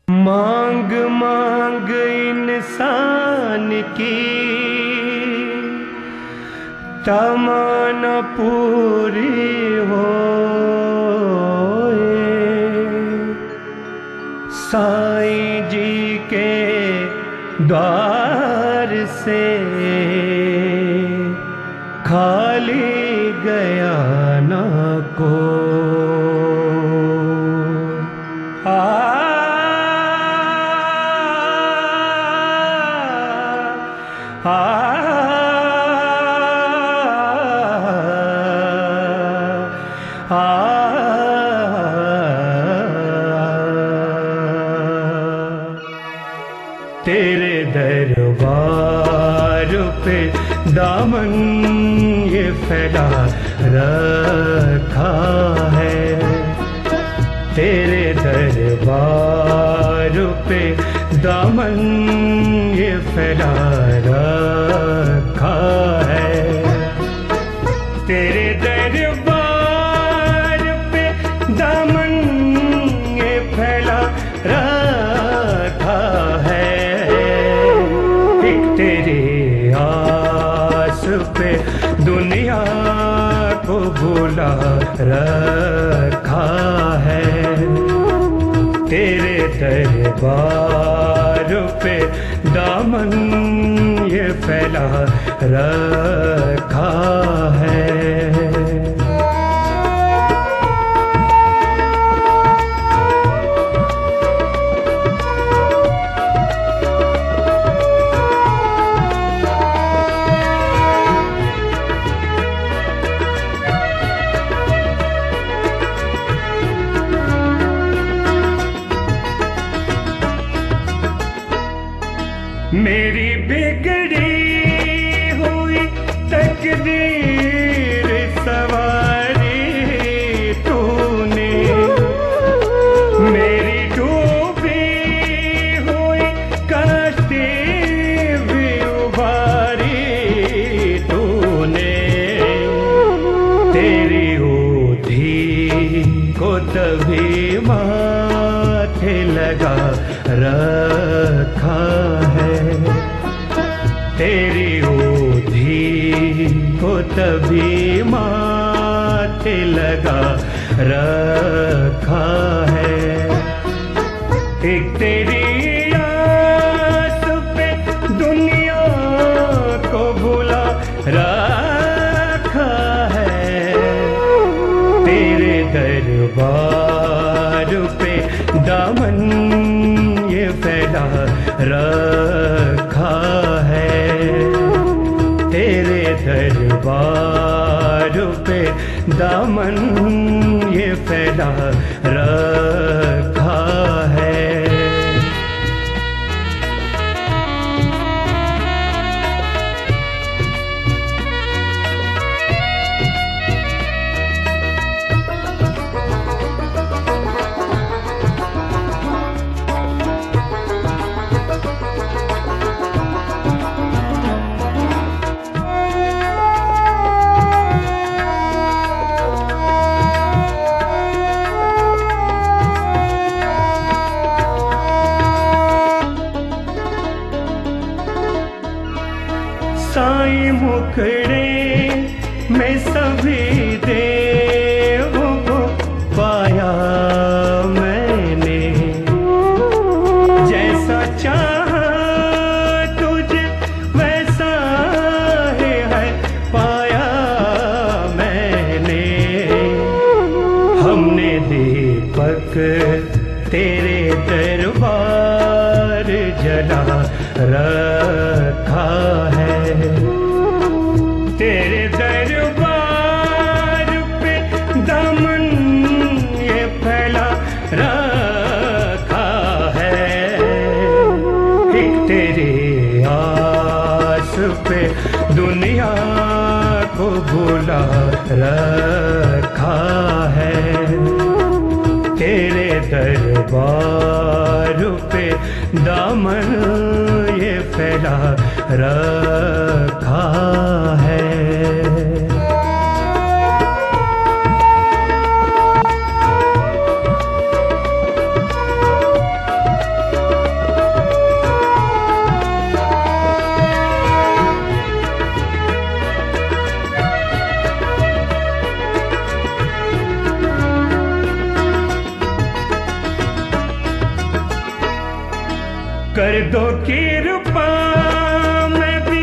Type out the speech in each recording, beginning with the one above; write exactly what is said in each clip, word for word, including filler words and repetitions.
मांग मांग इंसान की तमन्ना पूरी हो, साईं जी के द्वार से खाली गया ना को। आ आ आ तेरे दरबार पे दामन ये फैला रखा है, तेरे दरबार पे दामन ये फैला रखा है, तेरे दरबार पे दामन ये फैला रखा है। एक तेरी आस पे दुनिया को भुला रखा है, तेरे दरबार पे दामन ये फैला रखा है। मेरी बिगड़ी हुई तकदीर सवारी तूने, मेरी डूबी हुई कश्ती भी उबारी तूने, तेरी ओधी को तभी माथे लगा रखा है, तेरी ओधी को तभी माथे लगा रखा है। एक तेरी आस पे दुनिया को भुला रखा है, तेरे दरबार पे दामन ये फैला रखा है, तेरे दरबार पे दामन ये फैला रखा है। साईं मुखड़े में सभी देवों को पाया मैंने, जैसा चाहा तुझे वैसा ही है पाया मैंने। हमने दीपक तेरे दरबार जला रखा है, तेरे दरबार पे दामन ये फैला रखा है। एक तेरी आस पे दुनिया को भुला रखा है, तेरे दरबार पे दामन ये फैला रखा है। कर दो कृपा मैं भी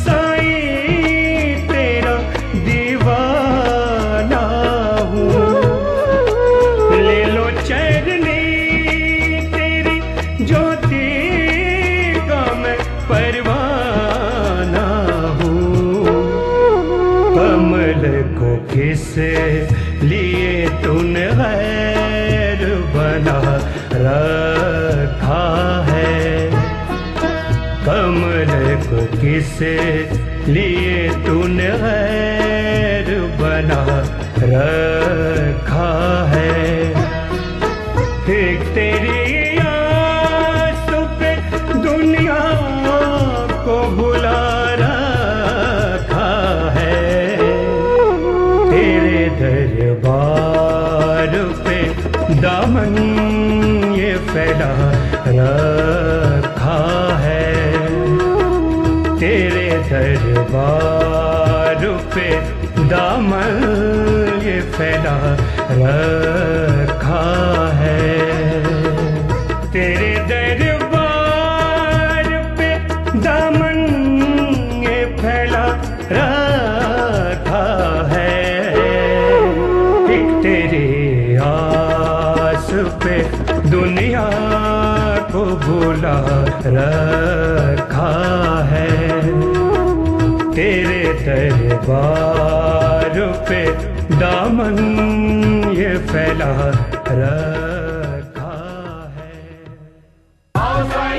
साईं तेरा दीवाना हूँ। ले लो चरनी तेरी ज्योति का मैं परवाना हूँ। कमल को किस लिए तूने गैर बना रखा है। कमल को किस लिए तूने गैर बना रखा है। एक तेरी आस पे दुनिया को बुला रखा है। तेरे दरबार पे दामन ये फैला रखा है। तेरे दरबार पे दामन ये फैला रखा है। तेरे दरबार पे दामन ये फैला रखा है। एक तेरी आस पे दुनिया को भुला रखा है। तेरे दरबार पे दामन ये फैला रखा है।